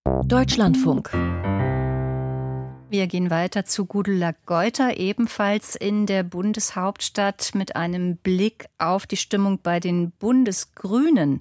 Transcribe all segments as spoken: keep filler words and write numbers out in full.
Deutschlandfunk. Wir gehen weiter zu Gudula Geuter, ebenfalls in der Bundeshauptstadt, mit einem Blick auf die Stimmung bei den Bundesgrünen.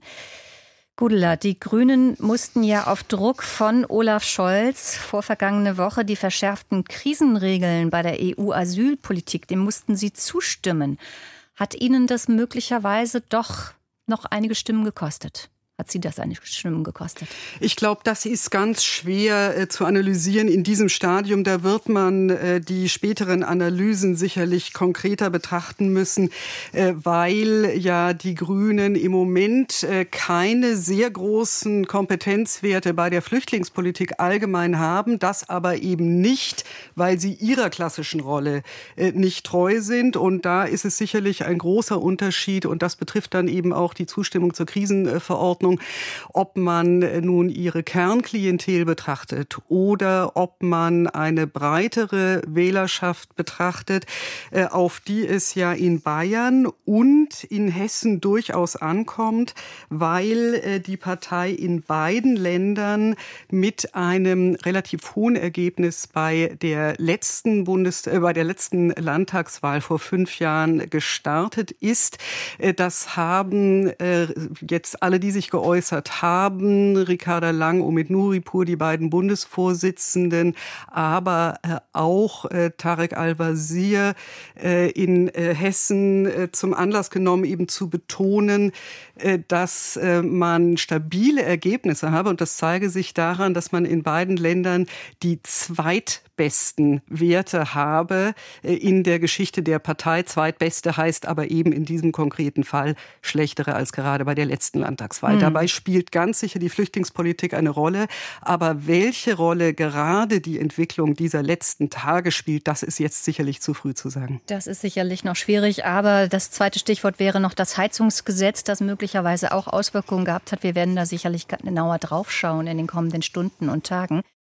Gudula, die Grünen mussten ja auf Druck von Olaf Scholz vor vergangene Woche die verschärften Krisenregeln bei der E U-Asylpolitik, dem mussten sie zustimmen. Hat Ihnen das möglicherweise doch noch einige Stimmen gekostet? Hat Sie das einige Stimmen gekostet? Ich glaube, das ist ganz schwer äh, zu analysieren in diesem Stadium. Da wird man äh, die späteren Analysen sicherlich konkreter betrachten müssen, äh, weil ja die Grünen im Moment äh, keine sehr großen Kompetenzwerte bei der Flüchtlingspolitik allgemein haben. Das aber eben nicht, weil sie ihrer klassischen Rolle äh, nicht treu sind. Und da ist es sicherlich ein großer Unterschied. Und das betrifft dann eben auch die Zustimmung zur Krisenverordnung. Ob man nun ihre Kernklientel betrachtet oder ob man eine breitere Wählerschaft betrachtet, auf die es ja in Bayern und in Hessen durchaus ankommt, weil die Partei in beiden Ländern mit einem relativ hohen Ergebnis bei der letzten Bundes, äh, bei der letzten Landtagswahl vor fünf Jahren gestartet ist. Das haben äh, jetzt alle, die sich geäußert haben, Ricarda Lang, Omid Nuripur, die beiden Bundesvorsitzenden, aber äh, auch äh, Tarek Al-Wazir äh, in äh, Hessen äh, zum Anlass genommen, eben zu betonen, äh, dass äh, man stabile Ergebnisse habe. Und das zeige sich daran, dass man in beiden Ländern die zweitbesten Werte habe äh, in der Geschichte der Partei. Zweitbeste heißt aber eben in diesem konkreten Fall schlechtere als gerade bei der letzten Landtagswahl. Mhm. Dabei spielt ganz sicher die Flüchtlingspolitik eine Rolle. Aber welche Rolle gerade die Entwicklung dieser letzten Tage spielt, das ist jetzt sicherlich zu früh zu sagen. Das ist sicherlich noch schwierig. Aber das zweite Stichwort wäre noch das Heizungsgesetz, das möglicherweise auch Auswirkungen gehabt hat. Wir werden da sicherlich genauer drauf schauen in den kommenden Stunden und Tagen.